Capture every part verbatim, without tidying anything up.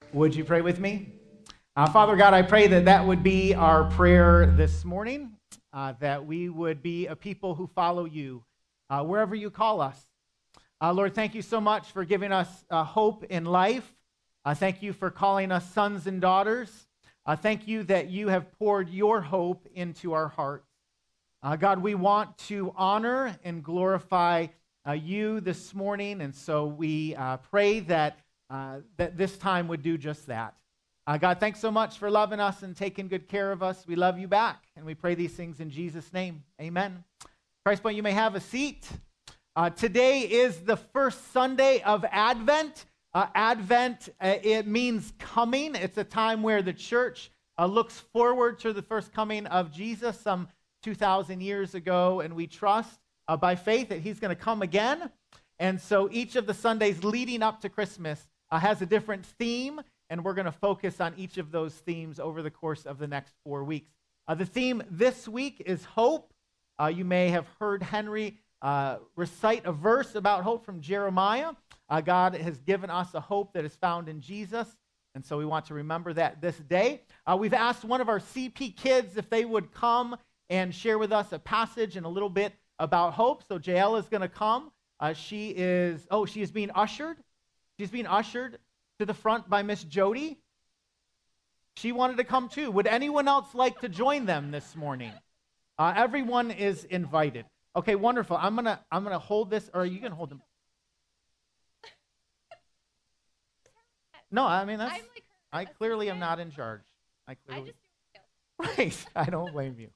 Would you pray with me? Uh, Father God, I pray that that would be our prayer this morning, uh, that we would be a people who follow you uh, wherever you call us. Uh, Lord, thank you so much for giving us uh, hope in life. Uh, thank you for calling us sons and daughters. Uh, thank you that you have poured your hope into our hearts. Uh, God, we want to honor and glorify uh, you this morning, and so we uh, pray that, uh, that this time would do just that. Uh, God, thanks so much for loving us and taking good care of us. We love you back, and we pray these things in Jesus' name. Amen. Christ Point, you may have a seat. Uh, today is the first Sunday of Advent. Uh, Advent, uh, it means coming. It's a time where the church uh, looks forward to the first coming of Jesus some two thousand years ago, and we trust uh, by faith that he's going to come again. And so each of the Sundays leading up to Christmas uh, has a different theme, and we're going to focus on each of those themes over the course of the next four weeks. Uh, the theme this week is hope. Uh, you may have heard Henry uh, recite a verse about hope from Jeremiah. Uh, God has given us a hope that is found in Jesus, and so we want to remember that this day. Uh, we've asked one of our C P kids if they would come and share with us a passage and a little bit about hope. So Jael is going to come. Uh, she is, oh, she is being ushered. She's being ushered to the front by Miss Jody. She wanted to come too. Would anyone else like to join them this morning? Uh, everyone is invited. Okay, wonderful. I'm gonna I'm gonna hold this, or you can hold them. No, I mean that's. Like I clearly am not in charge. I clearly. I just right. I don't blame you.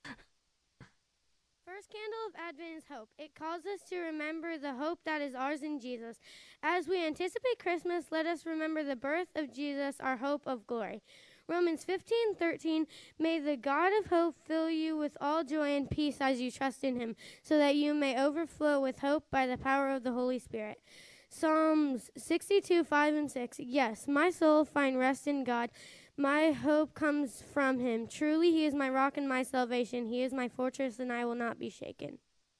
First candle of Advent is hope. It calls us to remember the hope that is ours in Jesus. As we anticipate Christmas, let us remember the birth of Jesus, our hope of glory. Romans fifteen thirteen, may the God of hope fill you with all joy and peace as you trust in him, so that you may overflow with hope by the power of the Holy Spirit. Psalms sixty-two, five and six, yes, my soul find rest in God. My hope comes from him. Truly, he is my rock and my salvation. He is my fortress, and I will not be shaken.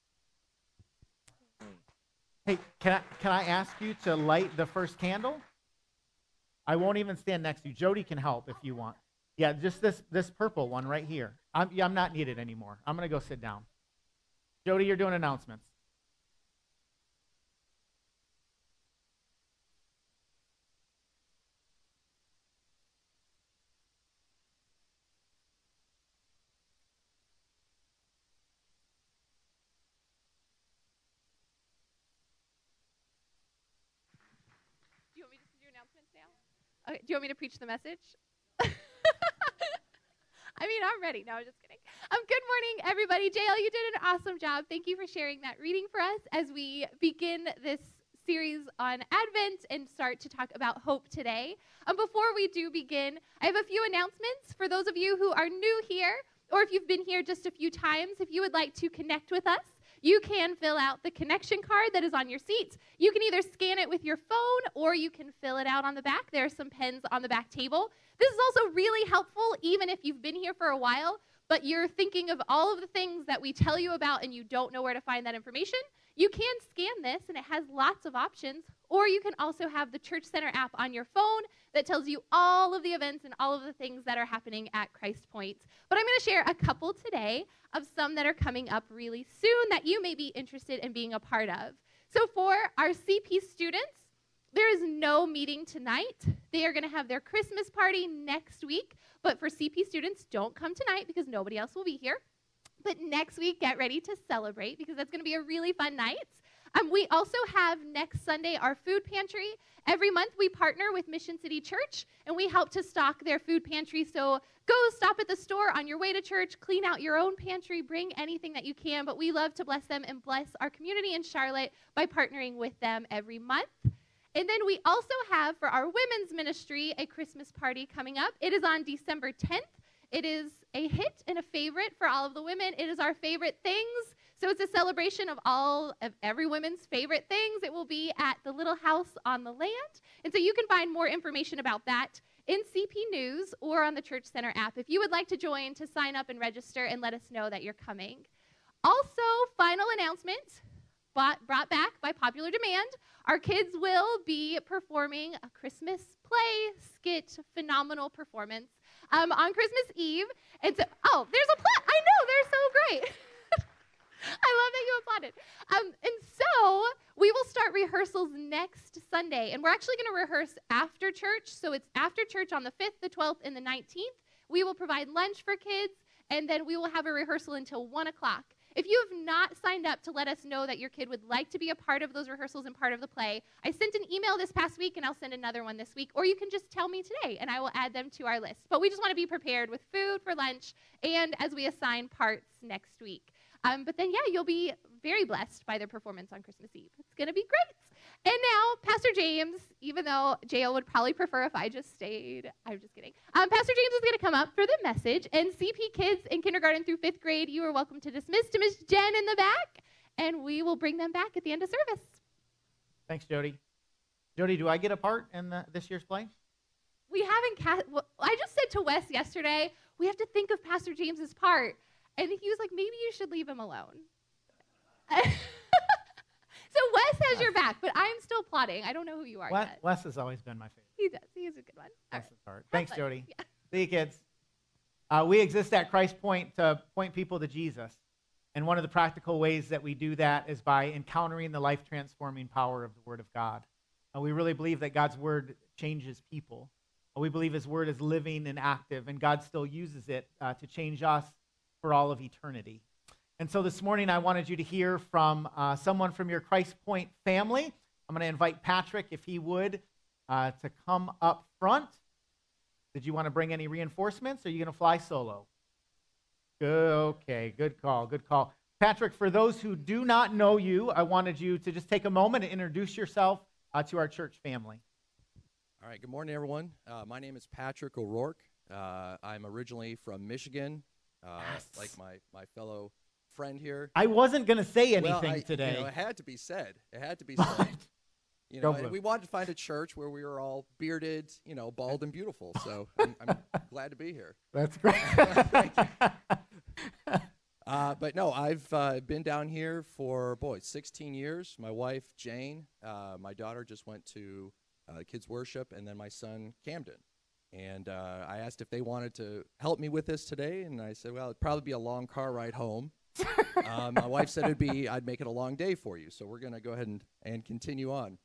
Hey, can I, can I ask you to light the first candle? I won't even stand next to you. Jody can help if you want. Yeah, just this this purple one right here. I'm, yeah, I'm not needed anymore. I'm going to go sit down. Jody, you're doing announcements. Okay, do you want me to preach the message? I mean, I'm ready. No, I'm just kidding. Um, good morning, everybody. J L, you did an awesome job. Thank you for sharing that reading for us as we begin this series on Advent and start to talk about hope today. Um, before we do begin, I have a few announcements for those of you who are new here, or if you've been here just a few times. If you would like to connect with us, you can fill out the connection card that is on your seat. You can either scan it with your phone or you can fill it out on the back. There are some pens on the back table. This is also really helpful even if you've been here for a while, but you're thinking of all of the things that we tell you about and you don't know where to find that information. You can scan this and it has lots of options, or you can also have the Church Center app on your phone that tells you all of the events and all of the things that are happening at Christ Point. But I'm going to share a couple today of some that are coming up really soon that you may be interested in being a part of. So for our C P students, there is no meeting tonight. They are going to have their Christmas party next week. But for C P students, don't come tonight because nobody else will be here. But next week, get ready to celebrate because that's going to be a really fun night. Um, we also have next Sunday our food pantry. Every month we partner with Mission City Church, and we help to stock their food pantry. So go stop at the store on your way to church, clean out your own pantry, bring anything that you can. But we love to bless them and bless our community in Charlotte by partnering with them every month. And then we also have for our women's ministry a Christmas party coming up. It is on December tenth. It is a hit and a favorite for all of the women. It is our favorite things. So it's a celebration of all of every woman's favorite things. It will be at the Little House on the Land. And so you can find more information about that in C P News or on the Church Center app if you would like to join to sign up and register and let us know that you're coming. Also, final announcement, brought, brought back by popular demand, our kids will be performing a Christmas play, skit, second phenomenal performance um, on Christmas Eve. And so, oh, there's a plot. I know, they're so great. I love that you applauded. Um, and so we will start rehearsals next Sunday, and we're actually going to rehearse after church. So it's after church on the fifth, the twelfth, and the nineteenth. We will provide lunch for kids, and then we will have a rehearsal until one o'clock. If you have not signed up to let us know that your kid would like to be a part of those rehearsals and part of the play, I sent an email this past week, and I'll send another one this week, or you can just tell me today, and I will add them to our list. But we just want to be prepared with food for lunch and as we assign parts next week. Um, but then, yeah, you'll be very blessed by their performance on Christmas Eve. It's going to be great. And now, Pastor James, even though J L would probably prefer if I just stayed, I'm just kidding. Um, Pastor James is going to come up for the message. And C P kids in kindergarten through fifth grade, you are welcome to dismiss to Miss Jen in the back. And we will bring them back at the end of service. Thanks, Jody. Jody, do I get a part in the, this year's play? We haven't, ca- well, I just said to Wes yesterday, we have to think of Pastor James's part. And he was like, maybe you should leave him alone. So Wes has your back, but I'm still plotting. I don't know who you are Wes, yet. Wes has always been my favorite. He does. He is a good one. All Wes right. is hard. Have Thanks, fun. Jody. Yeah. See you, kids. Uh, we exist at Christ Point to point people to Jesus. And one of the practical ways that we do that is by encountering the life-transforming power of the Word of God. Uh, we really believe that God's Word changes people. Uh, we believe His Word is living and active, and God still uses it uh, to change us for all of eternity. And so this morning, I wanted you to hear from uh, someone from your Christ Point family. I'm going to invite Patrick, if he would, uh, to come up front. Did you want to bring any reinforcements, or are you going to fly solo? Good, okay, good call, good call. Patrick, for those who do not know you, I wanted you to just take a moment and introduce yourself uh, to our church family. All right, good morning, everyone. Uh, my name is Patrick O'Rourke. Uh, I'm originally from Michigan. Uh, Yes. like my, my fellow friend here. I wasn't going to say anything well, I, today. You know, it had to be said. It had to be said. You Go know, and blue. we wanted to find a church where we were all bearded, you know, bald and beautiful. So I'm, I'm glad to be here. That's great. Uh, but no, I've uh, been down here for, boy, sixteen years. My wife, Jane, uh, my daughter just went to uh, kids' worship, and then my son, Camden. And uh, I asked if they wanted to help me with this today, and I said, well, it'd probably be a long car ride home. um, my wife said it'd be, I'd make it a long day for you, so we're going to go ahead and, and continue on.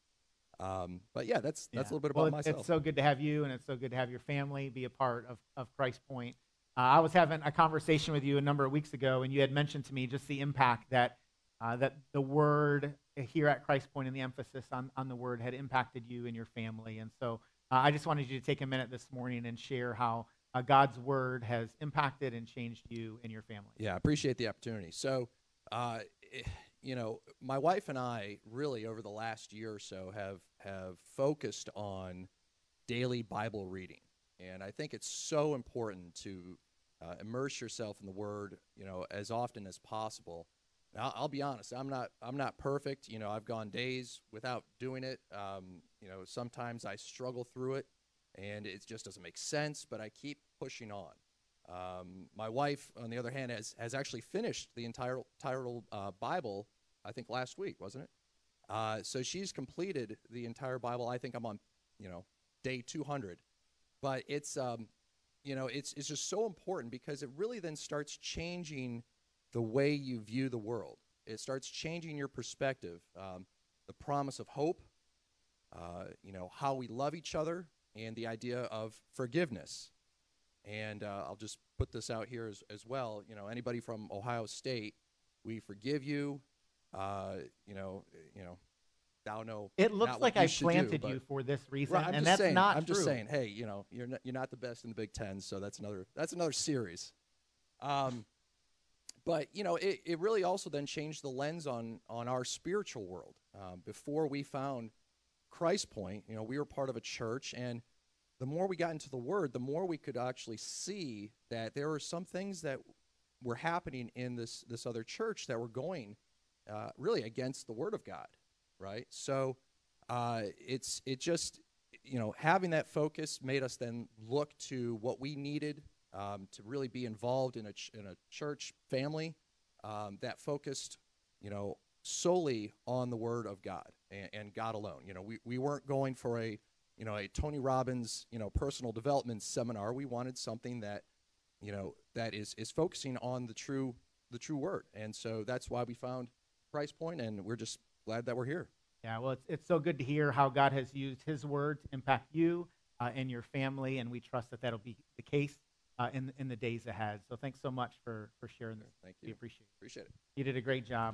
Um, but yeah, that's that's Yeah. a little bit well, about it's, myself. It's so good to have you, and it's so good to have your family be a part of, of Christ Point. Uh, I was having a conversation with you a number of weeks ago, and you had mentioned to me just the impact that uh, that the Word here at Christ Point and the emphasis on, on the Word had impacted you and your family. And so uh, I just wanted you to take a minute this morning and share how uh, God's Word has impacted and changed you and your family. Yeah, I appreciate the opportunity. So, uh, eh, you know, my wife and I really over the last year or so have have focused on daily Bible reading, and I think it's so important to uh, immerse yourself in the Word, you know, as often as possible. Now, I'll be honest, I'm not I'm not perfect. You know, I've gone days without doing it. Um, you know, sometimes I struggle through it, and it just doesn't make sense. But I keep pushing on. Um, my wife, on the other hand, has, has actually finished the entire, entire uh, Bible, I think last week, wasn't it? Uh, so she's completed the entire Bible. I think I'm on, you know, day two hundred. But it's, um, you know, it's it's just so important because it really then starts changing the way you view the world. It starts changing your perspective, um, the promise of hope, uh, you know, how we love each other, and the idea of forgiveness. And uh, I'll just put this out here as, as well. You know, anybody from Ohio State, we forgive you. Uh, you know, you know, thou know. It looks not like what you I should planted do, you for this reason, Right, I'm and just that's saying, not I'm true. just saying, hey, you know, you're not, you're not the best in the Big Ten, so that's another that's another series. Um, but you know, it, it really also then changed the lens on on our spiritual world. Um, before we found Christ Point, you know, we were part of a church, and the more we got into the Word, the more we could actually see that there were some things that were happening in this this other church that were going uh, really against the Word of God, right? So uh, it's it just, you know, having that focus made us then look to what we needed um, to really be involved in a ch- in a church family um, that focused, you know, solely on the Word of God and, and God alone. You know, we, we weren't going for a you know, a Tony Robbins, you know, personal development seminar. We wanted something that, you know, that is is focusing on the true the true word. And so that's why we found Price Point, and we're just glad that we're here. Yeah, well, it's, it's so good to hear how God has used his word to impact you uh, and your family, and we trust that that'll be the case uh, in, in the days ahead. So thanks so much for, for sharing this. Thank you. We appreciate it. Appreciate it. You did a great job.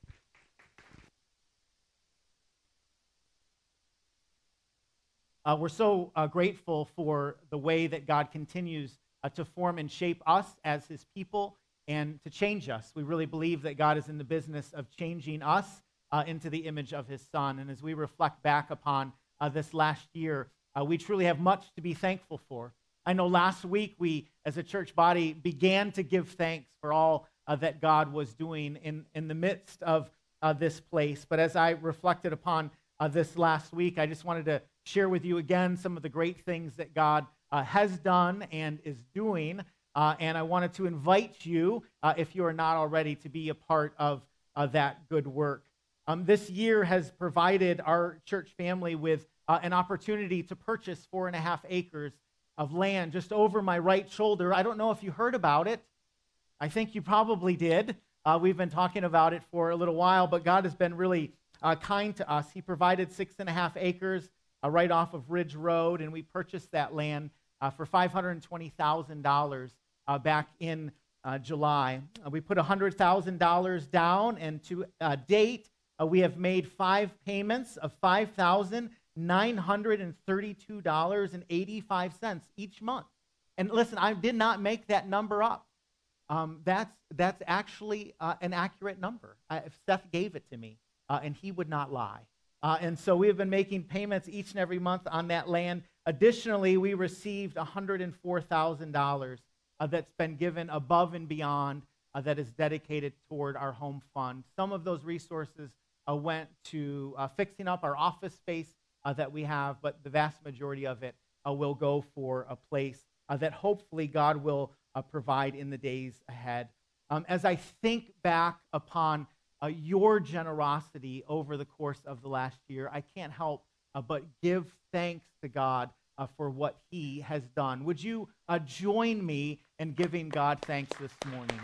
Uh, we're so uh, grateful for the way that God continues uh, to form and shape us as his people and to change us. We really believe that God is in the business of changing us uh, into the image of his Son. And as we reflect back upon uh, this last year, uh, we truly have much to be thankful for. I know last week we, as a church body, began to give thanks for all uh, that God was doing in, in the midst of uh, this place. But as I reflected upon uh, this last week, I just wanted to share with you again some of the great things that God uh, has done and is doing. Uh, and I wanted to invite you, uh, if you are not already, to be a part of uh, that good work. Um, this year has provided our church family with uh, an opportunity to purchase four and a half acres of land just over my right shoulder. I don't know if you heard about it. I think you probably did. Uh, we've been talking about it for a little while, but God has been really uh, kind to us. He provided six and a half acres uh, right off of Ridge Road, and we purchased that land uh, for five hundred twenty thousand dollars uh, back in uh, July. Uh, we put one hundred thousand dollars down, and to uh, date, uh, we have made five payments of five thousand nine hundred thirty-two dollars and eighty-five cents each month. And listen, I did not make that number up. Um, that's that's actually uh, an accurate number. I, Seth gave it to me, uh, and he would not lie. Uh, and so we have been making payments each and every month on that land. Additionally, we received one hundred four thousand dollars uh, that's been given above and beyond uh, that is dedicated toward our home fund. Some of those resources uh, went to uh, fixing up our office space uh, that we have, but the vast majority of it uh, will go for a place uh, that hopefully God will uh, provide in the days ahead. Um, as I think back upon uh, your generosity over the course of the last year, I can't help uh, but give thanks to God uh, for what he has done. Would you uh, join me in giving God thanks this morning?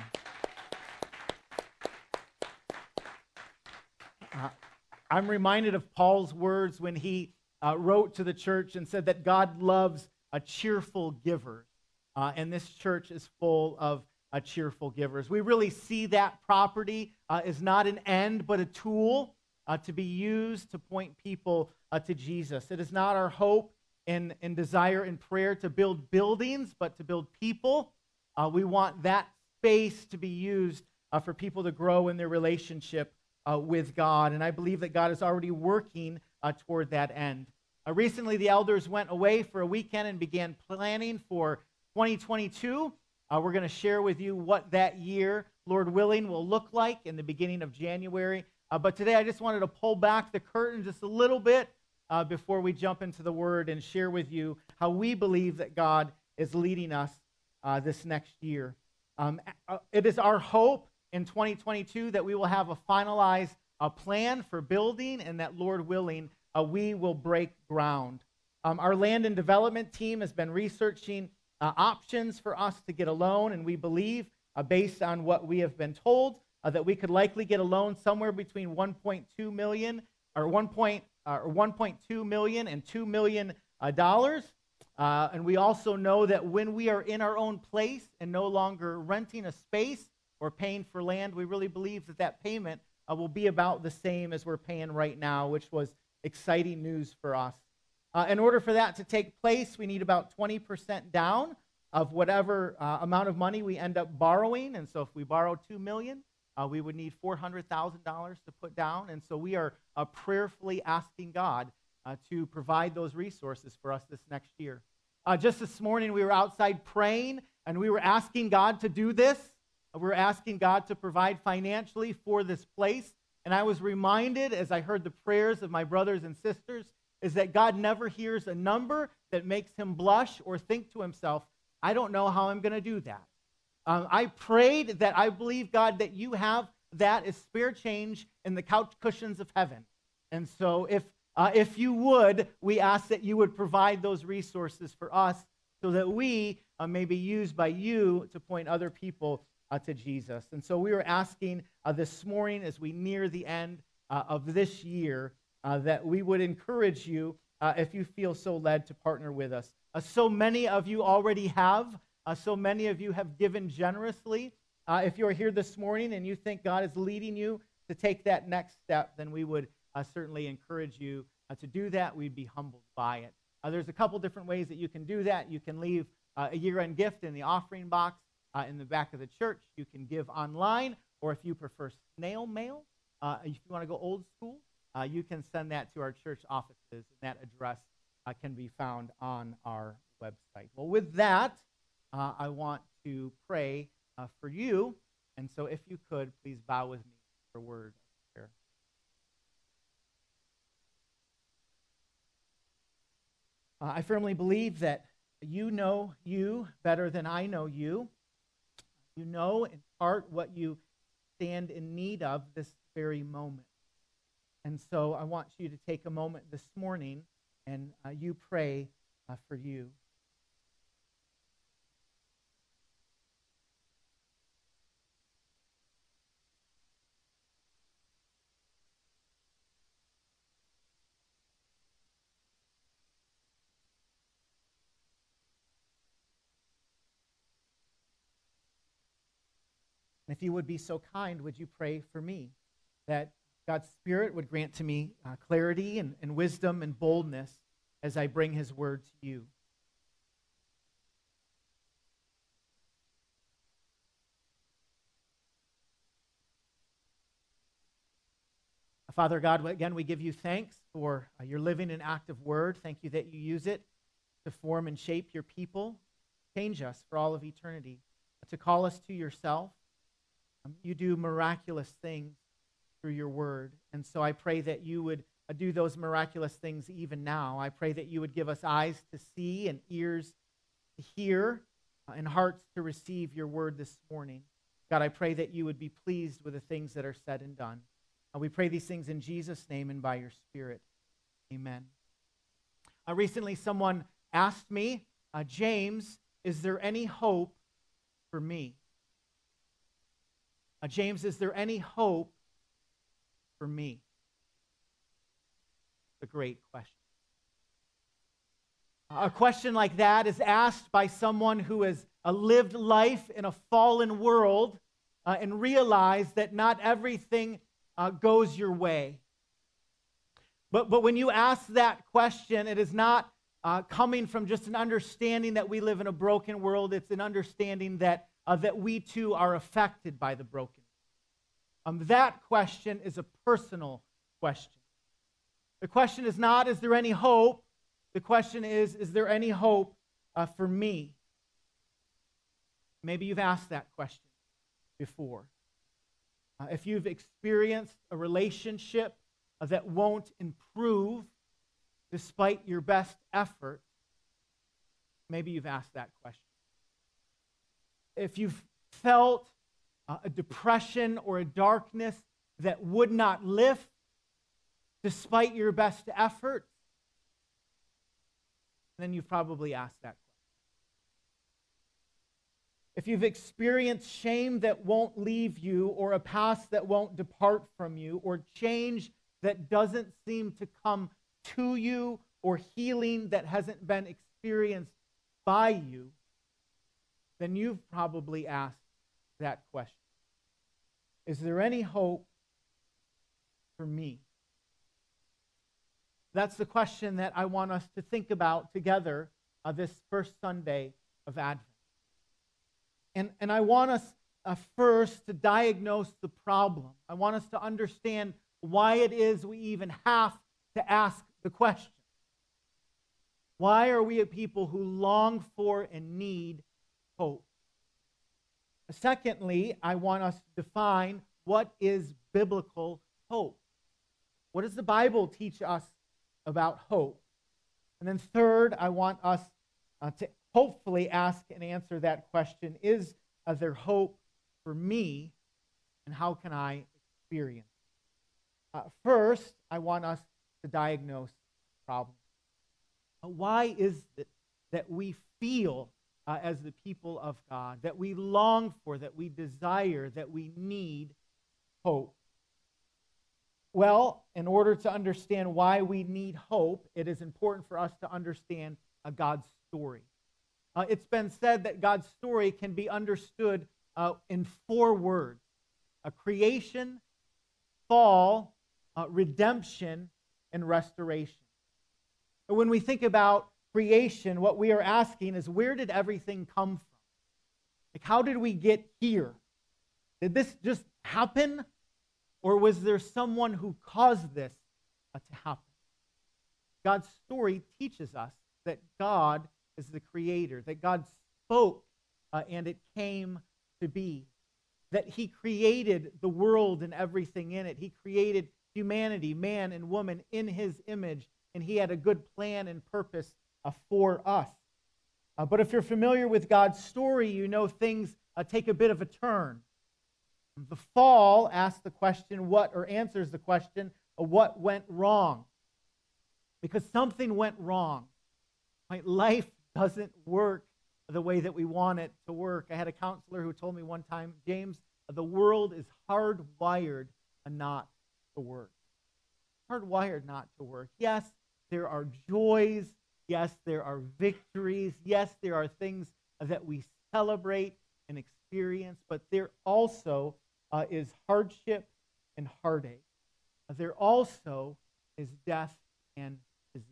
Uh, I'm reminded of Paul's words when he uh, wrote to the church and said that God loves a cheerful giver. Uh, and this church is full of uh, cheerful givers. We really see that property uh, is not an end, but a tool uh, to be used to point people uh, to Jesus. It is not our hope and, and desire and prayer to build buildings, but to build people. Uh, we want that space to be used uh, for people to grow in their relationship uh, with God. And I believe that God is already working uh, toward that end. Uh, recently, the elders went away for a weekend and began planning for twenty twenty-two. Uh, we're going to share with you what that year, Lord willing, will look like in the beginning of January. Uh, but today I just wanted to pull back the curtain just a little bit uh, before we jump into the Word and share with you how we believe that God is leading us uh, this next year. Um, uh, it is our hope in twenty twenty-two that we will have a finalized uh, plan for building and that, Lord willing, uh, we will break ground. Um, our land and development team has been researching Uh, options for us to get a loan, and we believe, uh, based on what we have been told, uh, that we could likely get a loan somewhere between one point two million or one point uh, or one point two million and two million uh, dollars. Uh, and we also know that when we are in our own place and no longer renting a space or paying for land, we really believe that that payment uh, will be about the same as we're paying right now, which was exciting news for us. Uh, in order for that to take place, we need about twenty percent down of whatever uh, amount of money we end up borrowing. And so if we borrow two million dollars, uh, we would need four hundred thousand dollars to put down. And so we are uh, prayerfully asking God uh, to provide those resources for us this next year. Uh, just this morning, we were outside praying, and we were asking God to do this. We were asking God to provide financially for this place. And I was reminded, as I heard the prayers of my brothers and sisters, is that God never hears a number that makes him blush or think to himself, I don't know how I'm going to do that. Um, I prayed that I believe, God, that you have that as spare change in the couch cushions of heaven. And so if Uh, if you would, we ask that you would provide those resources for us so that we uh, may be used by you to point other people uh, to Jesus. And so we are asking uh, this morning as we near the end uh, of this year uh, that we would encourage you uh, if you feel so led to partner with us. Uh, so many of you already have. Uh, so many of you have given generously. Uh, if you're here this morning and you think God is leading you to take that next step, then we would uh, certainly encourage you uh, to do that. We'd be humbled by it. Uh, there's a couple different ways that you can do that. You can leave uh, a year-end gift in the offering box uh, in the back of the church. You can give online, or if you prefer snail mail, uh, if you want to go old school, uh, you can send that to our church offices, and that address uh, can be found on our website. Well, with that, uh, I want to pray uh, for you, and so if you could, please bow with me for a word of prayer. Uh, I firmly believe that you know you better than I know you. You know in part what you stand in need of this very moment. And so I want you to take a moment this morning and uh, you pray uh, for you. And if you would be so kind, would you pray for me that God's Spirit would grant to me uh, clarity and, and wisdom and boldness as I bring his word to you. Father God, again, we give you thanks for uh, your living and active word. Thank you that you use it to form and shape your people. Change us for all of eternity, to call us to yourself. Um, you do miraculous things through your word. And so I pray that you would uh, do those miraculous things even now. I pray that you would give us eyes to see and ears to hear uh, and hearts to receive your word this morning. God, I pray that you would be pleased with the things that are said and done. Uh, we pray these things in Jesus' name and by your Spirit. Amen. Uh, recently, someone asked me, uh, James, is there any hope for me? Uh, James, is there any hope for me? A great question. A question like that is asked by someone who has uh, lived life in a fallen world uh, and realized that not everything uh, goes your way. But, but when you ask that question, it is not uh, coming from just an understanding that we live in a broken world. It's an understanding that, uh, that we too are affected by the broken. Um, that question is a personal question. The question is not, is there any hope? The question is, is there any hope uh, for me? Maybe you've asked that question before. Uh, if you've experienced a relationship uh, that won't improve despite your best effort, maybe you've asked that question. If you've felt uh, a depression or a darkness that would not lift despite your best effort, then you've probably asked that question. If you've experienced shame that won't leave you, or a past that won't depart from you, or change that doesn't seem to come to you, or healing that hasn't been experienced by you, then you've probably asked that question. Is there any hope for me? That's the question that I want us to think about together uh, this first Sunday of Advent. And, and I want us uh, first to diagnose the problem. I want us to understand why it is we even have to ask the question. Why are we a people who long for and need hope? Secondly, I want us to define what is biblical hope. What does the Bible teach us about hope? And then third, I want us uh, to hopefully ask and answer that question, is uh, there hope for me, and how can I experience it? Uh, first, I want us to diagnose problems. Why is it that we feel uh, as the people of God, that we long for, that we desire, that we need hope? Well, in order to understand why we need hope, it is important for us to understand uh, God's story. Uh, it's been said that God's story can be understood uh, in four words: a creation, fall, uh, redemption, and restoration. But when we think about creation, what we are asking is, where did everything come from? Like, how did we get here? Did this just happen? Or was there someone who caused this uh, to happen? God's story teaches us that God is the creator, that God spoke uh, and it came to be, that he created the world and everything in it. He created humanity, man and woman, in his image, and he had a good plan and purpose uh, for us. Uh, but if you're familiar with God's story, you know things uh, take a bit of a turn. The fall asks the question, what, or answers the question, of what went wrong? Because something went wrong. Right? Life doesn't work the way that we want it to work. I had a counselor who told me one time, James, the world is hardwired not to work. Hardwired not to work. Yes, there are joys. Yes, there are victories. Yes, there are things that we celebrate and experience, but there also uh, is hardship and heartache. Uh, there also is death and disease.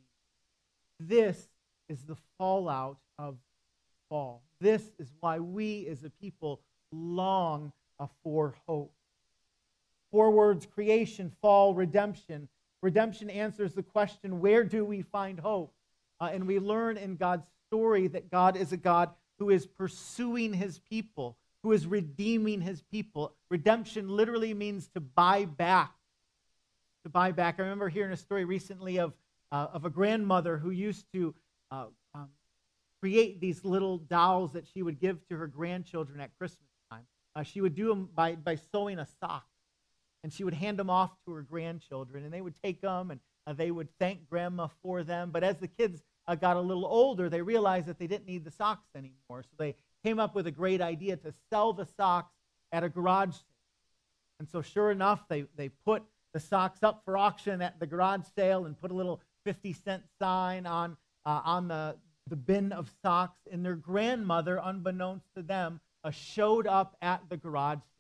This is the fallout of fall. This is why we as a people long uh, for hope. Four words: creation, fall, redemption. Redemption answers the question, where do we find hope? Uh, and we learn in God's story that God is a God who is pursuing his people, who is redeeming his people. Redemption literally means to buy back. To buy back. I remember hearing a story recently of, uh, of a grandmother who used to uh, um, create these little dolls that she would give to her grandchildren at Christmas time. Uh, she would do them by, by sewing a sock. And she would hand them off to her grandchildren, and they would take them, and uh, they would thank Grandma for them. But as the kids uh, got a little older, they realized that they didn't need the socks anymore. So they came up with a great idea to sell the socks at a garage sale. And so sure enough, they, they put the socks up for auction at the garage sale and put a little fifty cent sign on, uh, on the, the bin of socks. And their grandmother, unbeknownst to them, uh, showed up at the garage sale.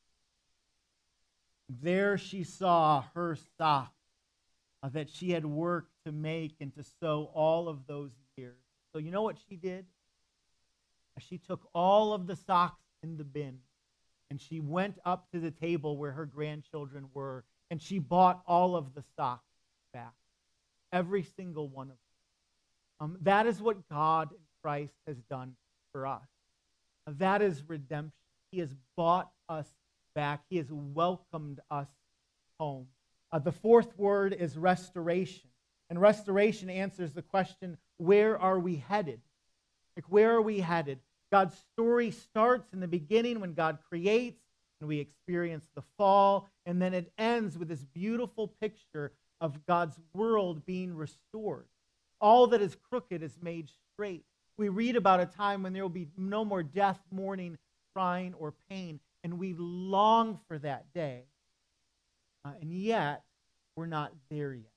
There she saw her sock uh, that she had worked to make and to sew all of those years. So you know what she did? She took all of the socks in the bin and she went up to the table where her grandchildren were and she bought all of the socks back. Every single one of them. Um, that is what God in Christ has done for us. Uh, that is redemption. He has bought us back. He has welcomed us home. Uh, the fourth word is restoration. And restoration answers the question, where are we headed? Like, where are we headed? God's story starts in the beginning when God creates and we experience the fall, and then it ends with this beautiful picture of God's world being restored. All that is crooked is made straight. We read about a time when there will be no more death, mourning, crying, or pain. And we long for that day. Uh, and yet, we're not there yet.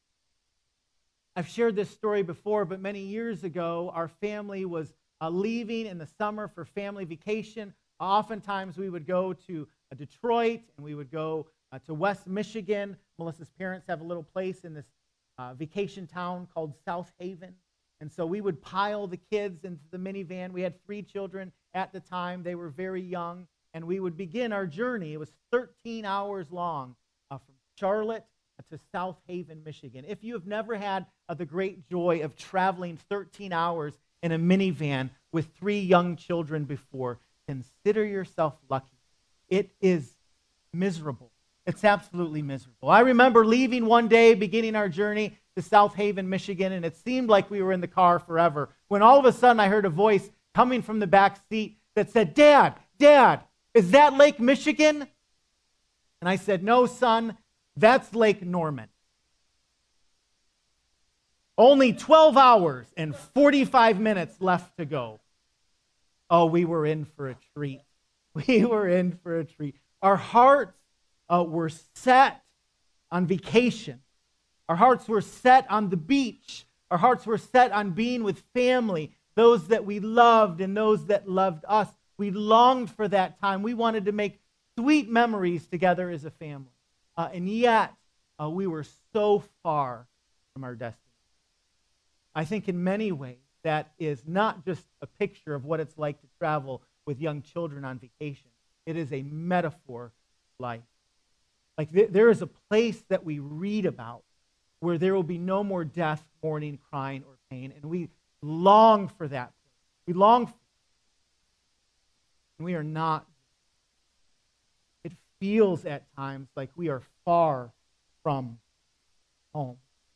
I've shared this story before, but many years ago, our family was uh, leaving in the summer for family vacation. Uh, oftentimes, we would go to uh, Detroit, and we would go uh, to West Michigan. Melissa's parents have a little place in this uh, vacation town called South Haven. And so we would pile the kids into the minivan. We had three children at the time. They were very young. And we would begin our journey. It was thirteen hours long uh, from Charlotte to South Haven, Michigan. If you have never had uh, the great joy of traveling thirteen hours in a minivan with three young children before, consider yourself lucky. It is miserable. It's absolutely miserable. I remember leaving one day, beginning our journey to South Haven, Michigan, and it seemed like we were in the car forever, when all of a sudden I heard a voice coming from the back seat that said, "Dad, Dad, is that Lake Michigan?" And I said, "No, son, that's Lake Norman." Only twelve hours and forty-five minutes left to go. Oh, we were in for a treat. We were in for a treat. Our hearts uh, were set on vacation. Our hearts were set on the beach. Our hearts were set on being with family, those that we loved and those that loved us. We longed for that time. We wanted to make sweet memories together as a family. Uh, and yet, uh, we were so far from our destiny. I think in many ways, that is not just a picture of what it's like to travel with young children on vacation. It is a metaphor of life. Like th- there is a place that we read about where there will be no more death, mourning, crying, or pain. And we long for that place. We long for it. And we are not. It feels at times like we are far from home.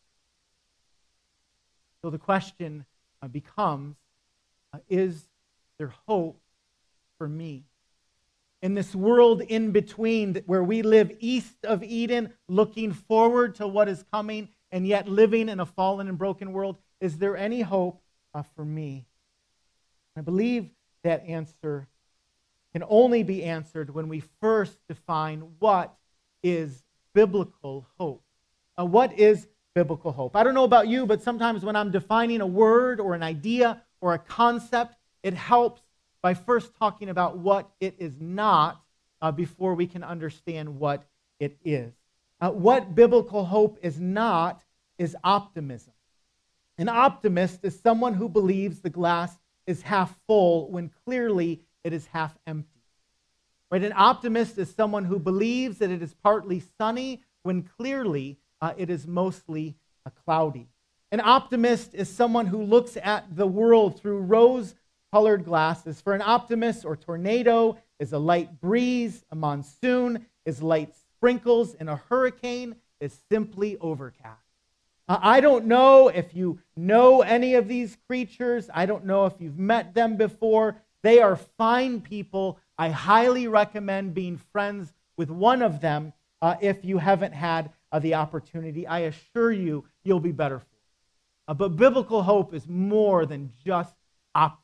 So the question uh, becomes, uh, is there hope for me? In this world in between where we live east of Eden, looking forward to what is coming, and yet living in a fallen and broken world, is there any hope uh, for me? I believe that answer can only be answered when we first define what is biblical hope. Uh, what is biblical hope? I don't know about you, but sometimes when I'm defining a word or an idea or a concept, it helps by first talking about what it is not uh, before we can understand what it is. Uh, what biblical hope is not is optimism. An optimist is someone who believes the glass is half full when clearly it is half empty. Right? An optimist is someone who believes that it is partly sunny when clearly uh, it is mostly uh, cloudy. An optimist is someone who looks at the world through rose-colored glasses. For an optimist, or tornado is a light breeze, a monsoon is light sprinkles, and a hurricane is simply overcast. Uh, I don't know if you know any of these creatures. I don't know if you've met them before. They are fine people. I highly recommend being friends with one of them uh, if you haven't had uh, the opportunity. I assure you, you'll be better for it. Uh, but biblical hope is more than just optimism.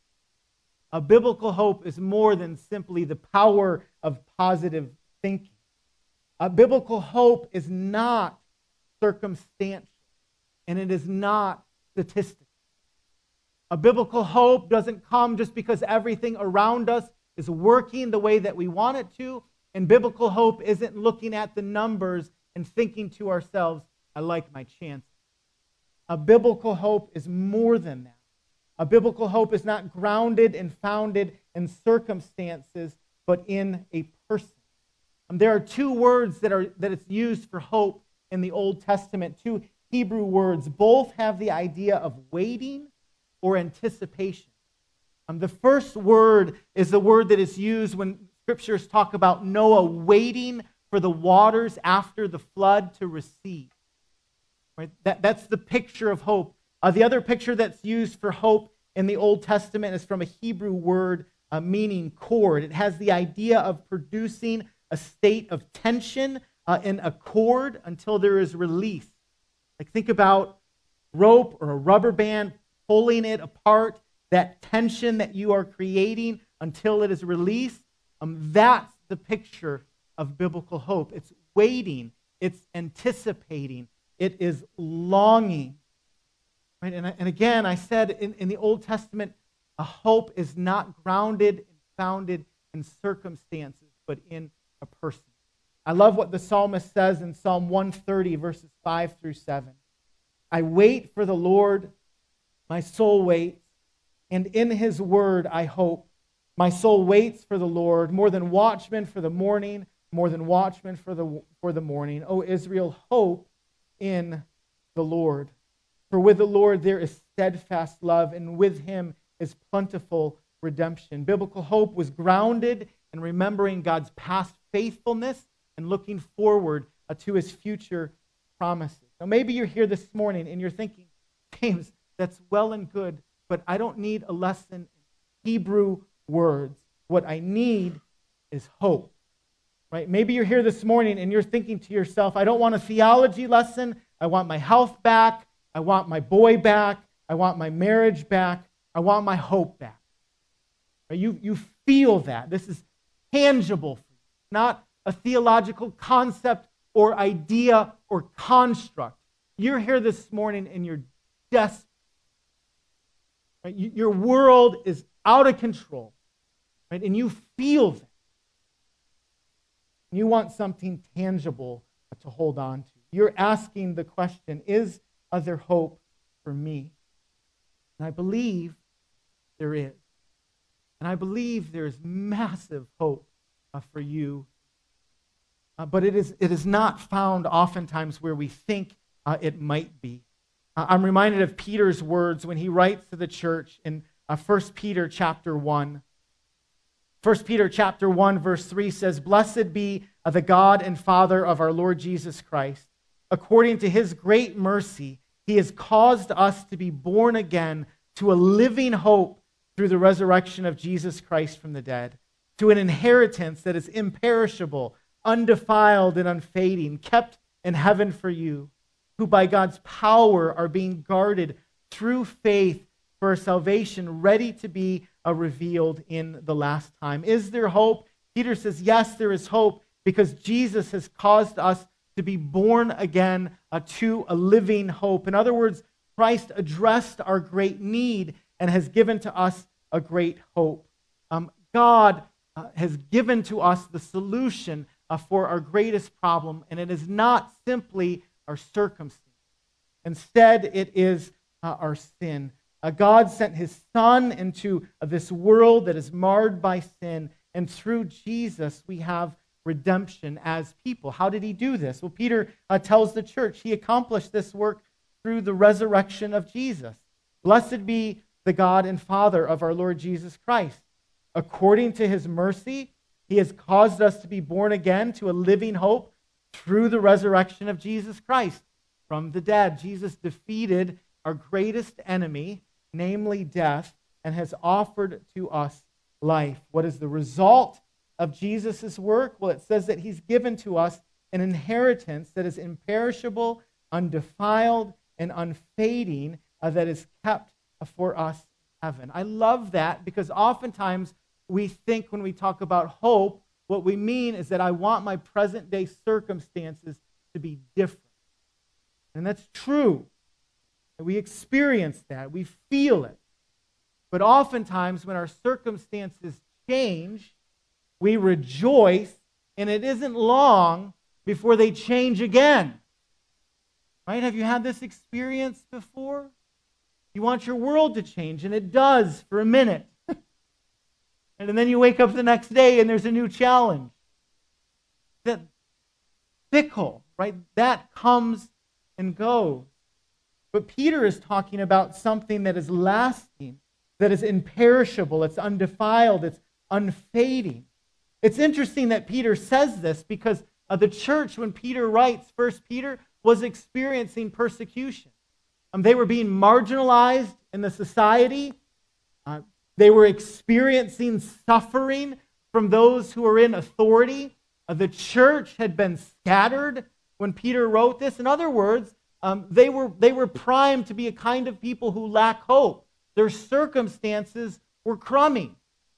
A biblical hope is more than simply the power of positive thinking. A biblical hope is not circumstantial, and it is not statistical. A biblical hope doesn't come just because everything around us is working the way that we want it to, and biblical hope isn't looking at the numbers and thinking to ourselves, I like my chances. A biblical hope is more than that. A biblical hope is not grounded and founded in circumstances, but in a person. Um, there are two words that are that it's used for hope in the Old Testament, two Hebrew words. Both have the idea of waiting or anticipation. Um, the first word is the word that is used when scriptures talk about Noah waiting for the waters after the flood to recede. Right? That, that's the picture of hope. Uh, the other picture that's used for hope in the Old Testament is from a Hebrew word uh, meaning cord. It has the idea of producing a state of tension uh, in a cord until there is release. Like think about rope or a rubber band, pulling it apart, that tension that you are creating until it is released. Um, that's the picture of biblical hope. It's waiting. It's anticipating. It is longing. Right? And, and again, I said in, in the Old Testament, a hope is not grounded and founded in circumstances, but in a person. I love what the psalmist says in Psalm one thirty, verses five through seven. I wait for the Lord, my soul waits, and in his word I hope. My soul waits for the Lord, more than watchmen for the morning, more than watchmen for the, for the morning. O Israel, hope in the Lord. For with the Lord there is steadfast love, and with him is plentiful redemption. Biblical hope was grounded in remembering God's past faithfulness and looking forward uh, to his future promises. Now maybe you're here this morning and you're thinking, James, that's well and good, but I don't need a lesson in Hebrew words. What I need is hope. Right? Maybe you're here this morning and you're thinking to yourself, I don't want a theology lesson. I want my health back. I want my boy back. I want my marriage back. I want my hope back. Right? You, you feel that. This is tangible for you, not a theological concept or idea or construct. You're here this morning and you're desperate. Right? You, your world is out of control. Right? And you feel that. You want something tangible to hold on to. You're asking the question, is there hope for me? And I believe there is. And I believe there is massive hope uh, for you. Uh, but it is, it is not found oftentimes where we think uh, it might be. Uh, I'm reminded of Peter's words when he writes to the church in uh, First Peter chapter one. First Peter chapter one, verse three says, "Blessed be the God and Father of our Lord Jesus Christ. According to his great mercy, he has caused us to be born again to a living hope through the resurrection of Jesus Christ from the dead, to an inheritance that is imperishable, undefiled, and unfading, kept in heaven for you, who by God's power are being guarded through faith for a salvation ready to be uh, revealed in the last time." Is there hope? Peter says, yes, there is hope, because Jesus has caused us to be born again uh, to a living hope. In other words, Christ addressed our great need and has given to us a great hope. Um, God uh, has given to us the solution uh, for our greatest problem, and it is not simply our circumstance. Instead, it is uh, our sin. Uh, God sent his Son into uh, this world that is marred by sin, and through Jesus we have redemption as people. How did he do this? Well, Peter uh, tells the church he accomplished this work through the resurrection of Jesus. Blessed be the God and Father of our Lord Jesus Christ. According to his mercy, he has caused us to be born again to a living hope through the resurrection of Jesus Christ from the dead. Jesus defeated our greatest enemy, namely death, and has offered to us life. What is the result of Jesus' work? Well, it says that he's given to us an inheritance that is imperishable, undefiled, and unfading, uh, that is kept for us in heaven. I love that, because oftentimes we think when we talk about hope, what we mean is that I want my present-day circumstances to be different. And that's true. We experience that. We feel it. But oftentimes when our circumstances change, we rejoice, and it isn't long before they change again. Right? Have you had this experience before? You want your world to change, and it does for a minute. And then you wake up the next day and there's a new challenge. That fickle, right? That comes and goes. But Peter is talking about something that is lasting, that is imperishable, it's undefiled, it's unfading. It's interesting that Peter says this, because uh, the church, when Peter writes First Peter, was experiencing persecution. Um, they were being marginalized in the society. Uh, they were experiencing suffering from those who were in authority. Uh, the church had been scattered when Peter wrote this. In other words, um, they were, they were primed to be a kind of people who lack hope. Their circumstances were crummy.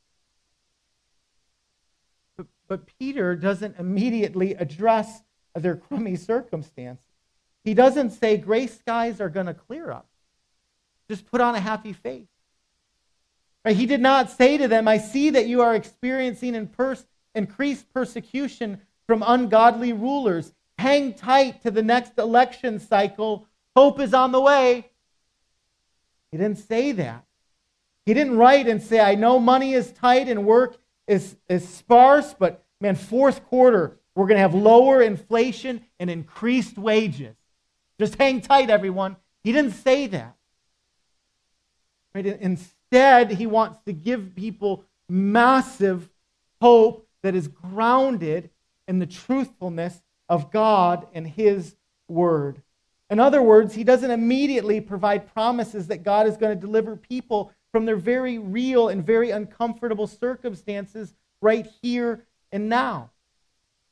But, but Peter doesn't immediately address their crummy circumstances. He doesn't say gray skies are going to clear up. Just put on a happy face. Right? He did not say to them, I see that you are experiencing in pers- increased persecution from ungodly rulers. Hang tight to the next election cycle. Hope is on the way. He didn't say that. He didn't write and say, I know money is tight and work is, is sparse, but man, fourth quarter, we're going to have lower inflation and increased wages. Just hang tight, everyone. He didn't say that. Right? Instead, he wants to give people massive hope that is grounded in the truthfulness of God and his word. In other words, he doesn't immediately provide promises that God is going to deliver people from their very real and very uncomfortable circumstances right here and now.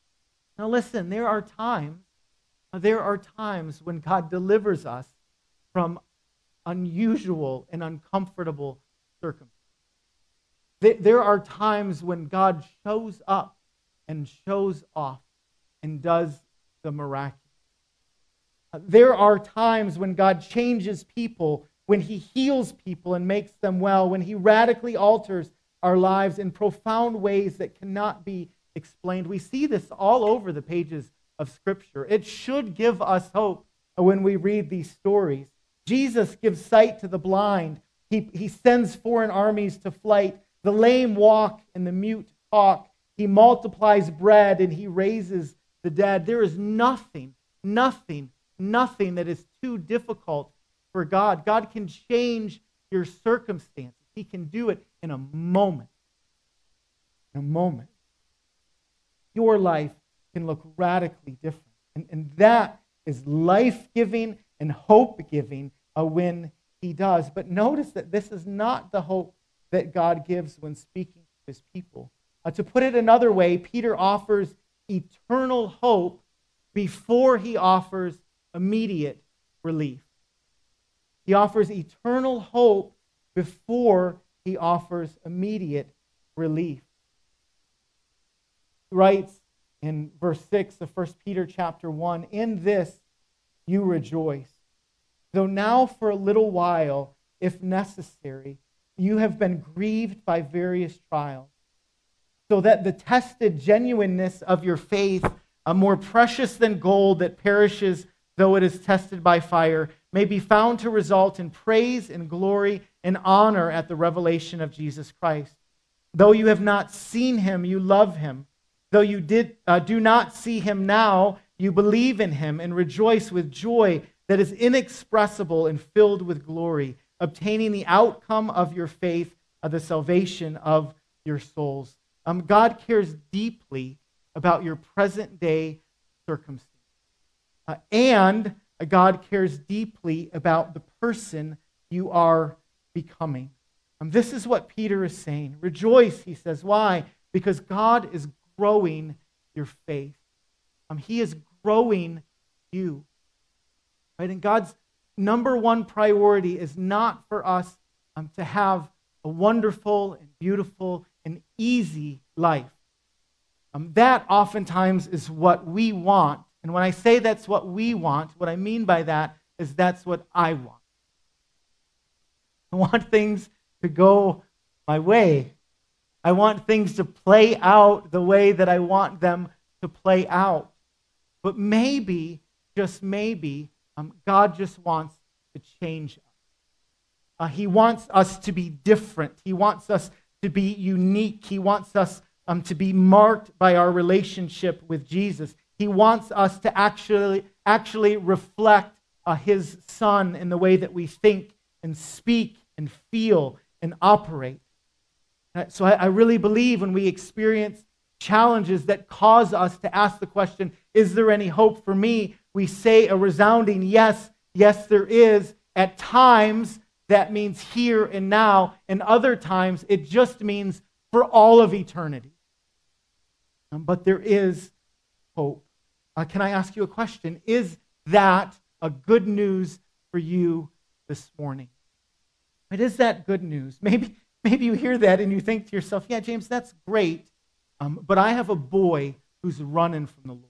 Now listen, there are times, there are times when God delivers us from unusual and uncomfortable circumstances. There are times when God shows up and shows off and does the miraculous. There are times when God changes people, when he heals people and makes them well, when he radically alters our lives in profound ways that cannot be explained. We see this all over the pages of Scripture. It should give us hope when we read these stories. Jesus gives sight to the blind. He, he sends foreign armies to flight. The lame walk and the mute talk. He multiplies bread and he raises the dead. There is nothing, nothing, nothing that is too difficult for God. God can change your circumstances. He can do it in a moment. In a moment. Your life can look radically different. And, and that is life-giving and hope-giving uh, when he does. But notice that this is not the hope that God gives when speaking to his people. Uh, to put it another way, Peter offers eternal hope before he offers immediate relief. He offers eternal hope before he offers immediate relief. He writes in verse six of First Peter chapter one, "In this you rejoice, though now for a little while, if necessary, you have been grieved by various trials, so that the tested genuineness of your faith, a more precious than gold that perishes though it is tested by fire, may be found to result in praise and glory and honor at the revelation of Jesus Christ. Though you have not seen him, you love him. Though you did uh, do not see him now, you believe in him and rejoice with joy that is inexpressible and filled with glory, obtaining the outcome of your faith, of the salvation of your souls." Um, God cares deeply about your present day circumstance. Uh, and God cares deeply about the person you are becoming. Um, this is what Peter is saying. Rejoice, he says. Why? Because God is growing your faith. Um, he is growing you. Right? And God's number one priority is not for us um, to have a wonderful and beautiful and easy life. Um, that oftentimes is what we want. And when I say that's what we want, what I mean by that is that's what I want. I want things to go my way. I want things to play out the way that I want them to play out. But maybe, just maybe, um, God just wants to change us. Uh, he wants us to be different. He wants us to be unique. He wants us um, to be marked by our relationship with Jesus. He wants us to actually, actually reflect uh, his Son in the way that we think and speak and feel and operate. So I, I really believe when we experience challenges that cause us to ask the question, is there any hope for me? We say a resounding yes, yes there is. At times, that means here and now. And other times, it just means for all of eternity. Um, but there is hope. Uh, can I ask you a question? Is that a good news for you this morning? It is that good news. Maybe, maybe you hear that and you think to yourself, yeah, James, that's great, um, but I have a boy who's running from the Lord.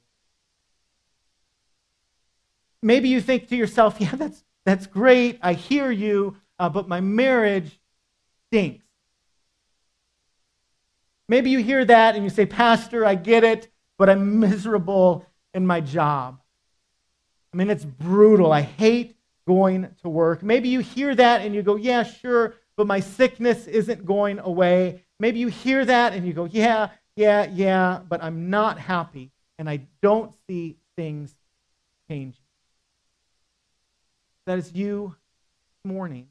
Maybe you think to yourself, yeah, that's, that's great, I hear you, uh, but my marriage stinks. Maybe you hear that and you say, Pastor, I get it, but I'm miserable in my job. I mean, it's brutal. I hate going to work. Maybe you hear that and you go, yeah, sure, but my sickness isn't going away. Maybe you hear that and you go, yeah, yeah, yeah, but I'm not happy and I don't see things changing. That is you this morning.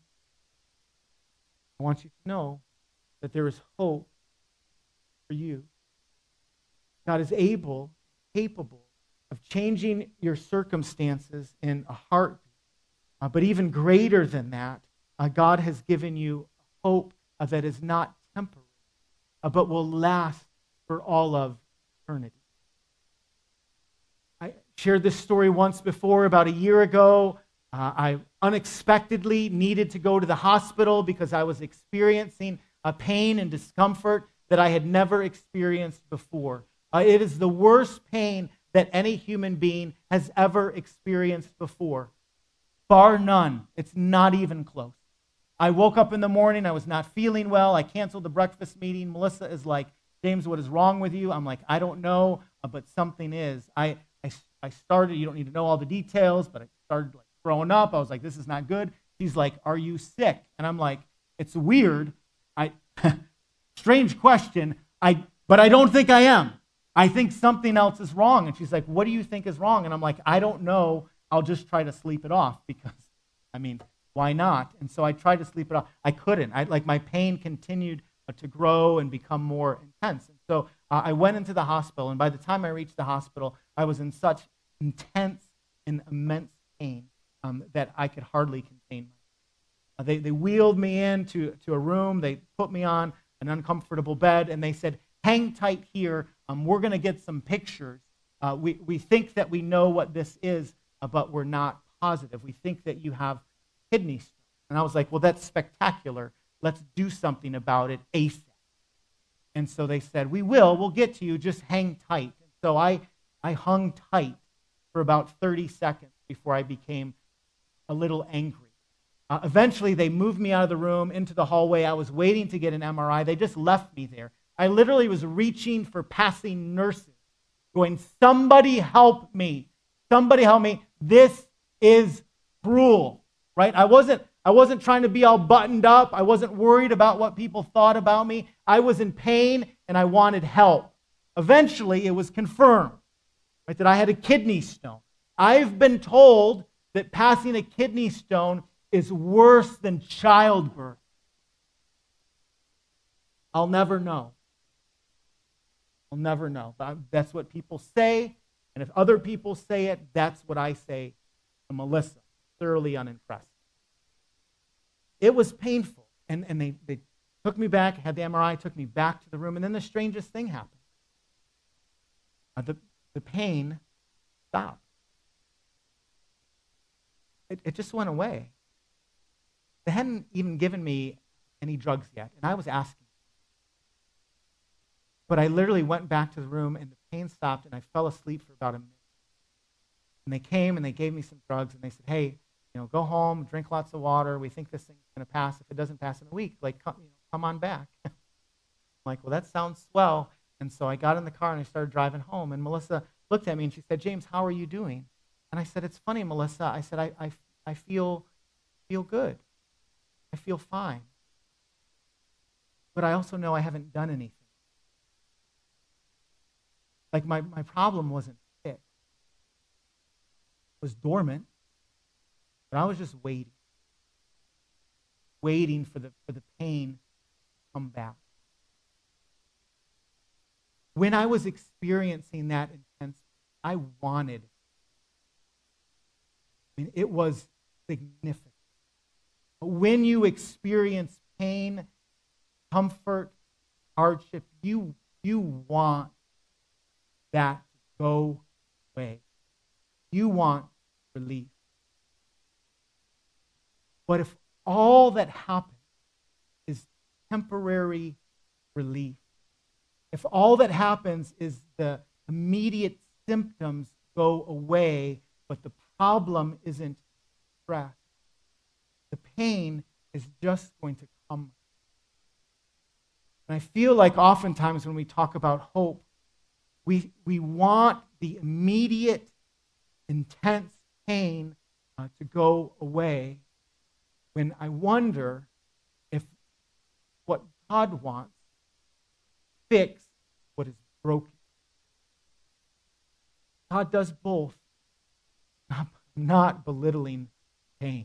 I want you to know that there is hope for you. God is able, capable of changing your circumstances in a heartbeat. Uh, but even greater than that, uh, God has given you hope uh, that is not temporary, uh, but will last for all of eternity. I shared this story once before, about a year ago. Uh, I unexpectedly needed to go to the hospital because I was experiencing a pain and discomfort that I had never experienced before. Uh, it is the worst pain that any human being has ever experienced before. Bar none. It's not even close. I woke up in the morning. I was not feeling well. I canceled the breakfast meeting. Melissa is like, James, what is wrong with you? I'm like, I don't know, uh, but something is. I, I, I started, you don't need to know all the details, but I started like throwing up. I was like, this is not good. She's like, are you sick? And I'm like, it's weird. I, strange question. I, but I don't think I am. I think something else is wrong. And she's like, what do you think is wrong? And I'm like, I don't know. I'll just try to sleep it off because, I mean, why not? And so I tried to sleep it off. I couldn't. I, like my pain continued uh, to grow and become more intense. And so uh, I went into the hospital. And by the time I reached the hospital, I was in such intense and immense pain um, that I could hardly contain myself. Uh, they, they wheeled me into to a room. They put me on an uncomfortable bed. And they said, hang tight here. Um, we're going to get some pictures. Uh, we, we think that we know what this is, uh, but we're not positive. We think that you have kidney stone. And I was like, well, that's spectacular. Let's do something about it ASAP. And so they said, we will. We'll get to you. Just hang tight. And so I, I hung tight for about thirty seconds before I became a little angry. Uh, eventually, they moved me out of the room into the hallway. I was waiting to get an M R I. They just left me there. I literally was reaching for passing nurses, going, somebody help me. Somebody help me. This is cruel, right? I wasn't, I wasn't trying to be all buttoned up. I wasn't worried about what people thought about me. I was in pain, and I wanted help. Eventually, it was confirmed, right, that I had a kidney stone. I've been told that passing a kidney stone is worse than childbirth. I'll never know. I'll never know. But that's what people say, and if other people say it, that's what I say to Melissa, thoroughly unimpressed. It was painful, and, and they, they took me back, had the M R I, took me back to the room, and then the strangest thing happened. Uh, the, the pain stopped. It, it just went away. They hadn't even given me any drugs yet, and I was asking. But I literally went back to the room, and the pain stopped, and I fell asleep for about a minute. And they came, and they gave me some drugs, and they said, hey, you know, go home, drink lots of water. We think this thing's going to pass. If it doesn't pass in a week, like, come, you know, come on back. I'm like, well, that sounds swell. And so I got in the car, and I started driving home. And Melissa looked at me, and she said, James, how are you doing? And I said, it's funny, Melissa. I said, I, I, I feel, feel good. I feel fine. But I also know I haven't done anything. Like, my, my problem wasn't fixed. It was dormant, but I was just waiting. Waiting for the, for the pain to come back. When I was experiencing that intensity, I wanted it. I mean, it was significant. When you experience pain, comfort, hardship, you, you want that to go away. You want relief. But if all that happens is temporary relief, if all that happens is the immediate symptoms go away, but the problem isn't stress, the pain is just going to come. And I feel like oftentimes when we talk about hope, we, we want the immediate, intense pain uh, to go away, when I wonder if what God wants fix what is broken. God does both, not, not belittling pain.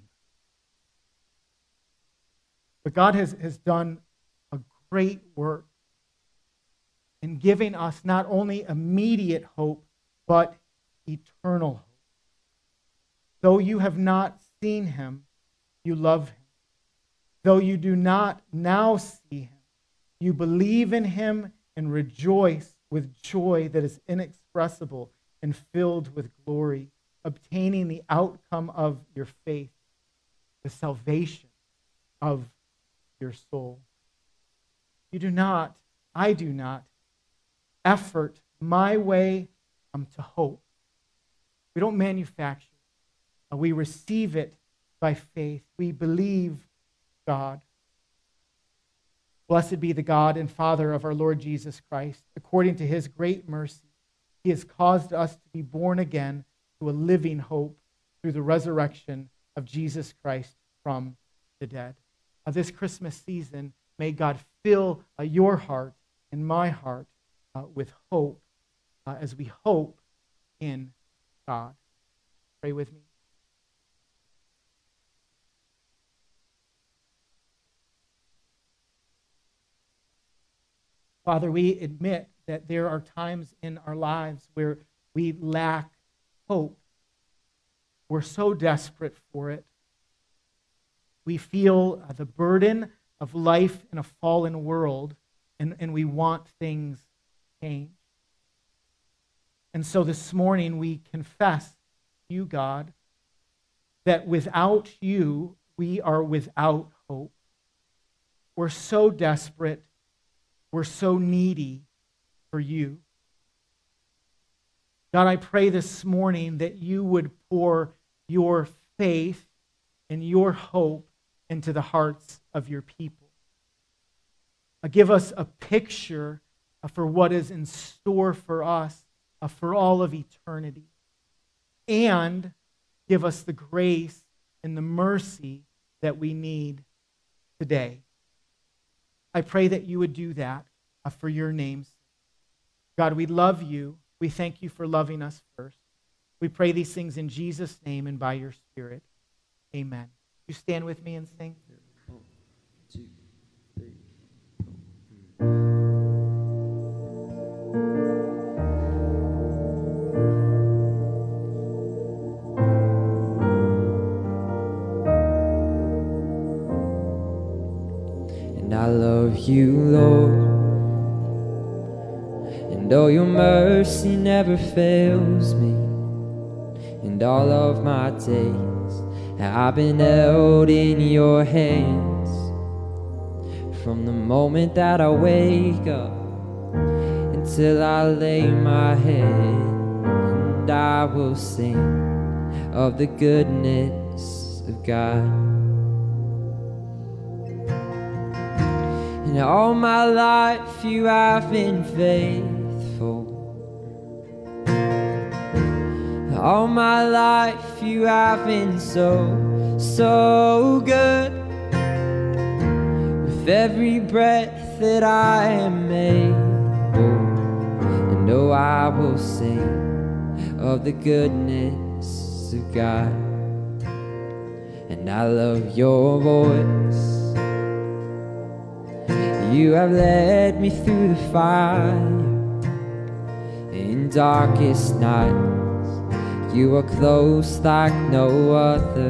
But God has, has done a great work in giving us not only immediate hope, but eternal hope. Though you have not seen him, you love him. Though you do not now see him, you believe in him and rejoice with joy that is inexpressible and filled with glory, obtaining the outcome of your faith, the salvation of your soul. You do not, I do not, effort my way um, to hope. We don't manufacture. Uh, we receive it by faith. We believe God. Blessed be the God and Father of our Lord Jesus Christ. According to his great mercy, he has caused us to be born again to a living hope through the resurrection of Jesus Christ from the dead. Uh, this Christmas season, may God fill uh, your heart and my heart uh, with hope uh, as we hope in God. Pray with me. Father, we admit that there are times in our lives where we lack hope. We're so desperate for it. We feel uh, the burden of life in a fallen world, and, and we want things changed. And so this morning we confess to you, God, that without you, we are without hope. We're so desperate. We're so needy for you. God, I pray this morning that you would pour your faith and your hope into the hearts of your people. Uh, give us a picture uh, for what is in store for us uh, for all of eternity. And give us the grace and the mercy that we need today. I pray that you would do that uh, for your name's sake. God, we love you. We thank you for loving us first. We pray these things in Jesus' name and by your Spirit. Amen. You stand with me and sing. One, two, three, and I love you, Lord, and oh, your mercy never fails me, and all of my days I've been held in your hands. From the moment that I wake up until I lay my head, and I will sing of the goodness of God. And all my life you have been faithful. All my life you have been so, so good. With every breath that I am able, and oh, I will sing of the goodness of God. And I love your voice. You have led me through the fire in darkest nights. You are close like no other.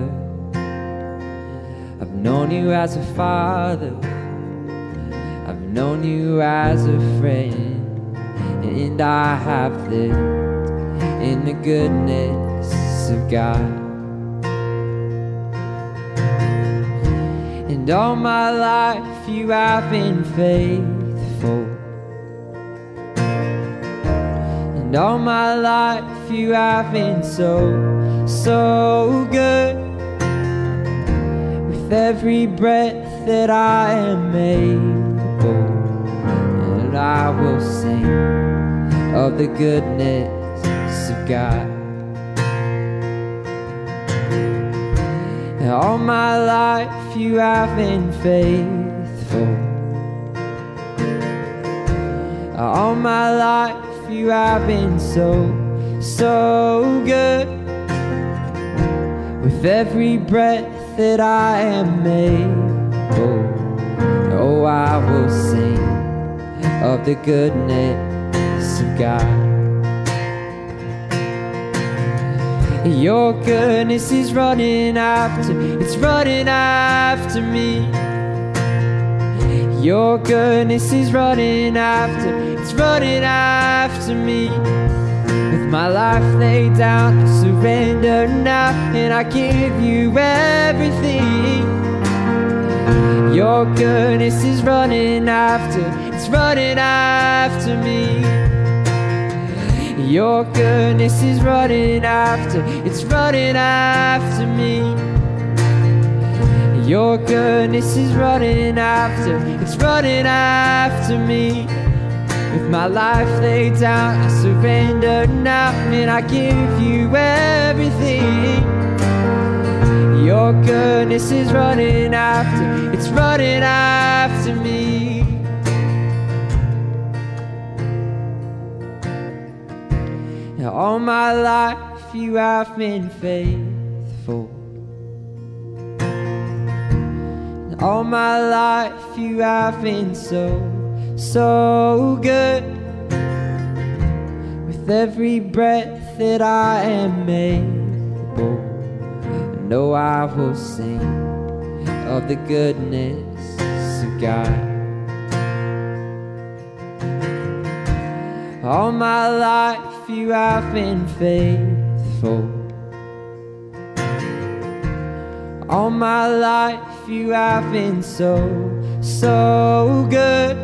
I've known you as a father, I've known you as a friend, and I have lived in the goodness of God. And all my life you have been faithful. And all my life you have been so, so good. With every breath that I am able, and I will sing of the goodness of God. And all my life you have been faithful. All my life you have been so, so good. With every breath that I am able, oh, I will sing of the goodness of God. Your goodness is running after, it's running after me. Your goodness is running after, it's running after me. With my life laid down, I surrender now, and I give you everything. Your goodness is running after, it's running after me. Your goodness is running after, it's running after me. Your goodness is running after, it's running after me. With my life laid down, I surrender now, and I give you everything. Your goodness is running after, it's running after me. Now all my life you have been faithful. All my life you have been so, so good. With every breath that I am able, I know I will sing of the goodness of God. All my life you have been faithful. All my life you have been so, so good.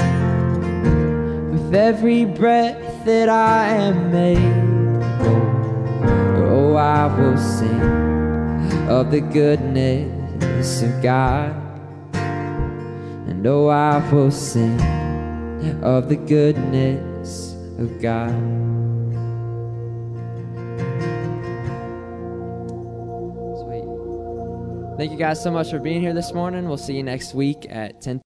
With every breath that I am able, oh, I will sing of the goodness of God. And oh, I will sing of the goodness of God. Thank you guys so much for being here this morning. We'll see you next week at ten.